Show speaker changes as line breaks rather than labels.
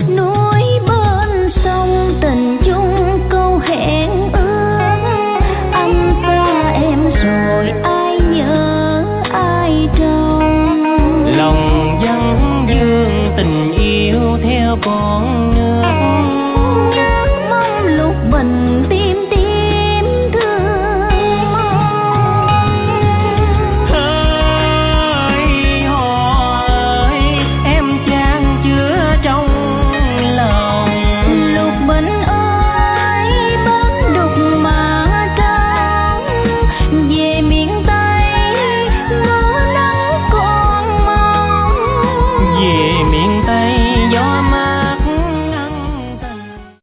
núi bên sông tình chung câu hẹn ước, anh xa em rồi ai nhớ ai trông.
Lòng vắng vương tình yêu theo con nước,
nhớ mong lúc bình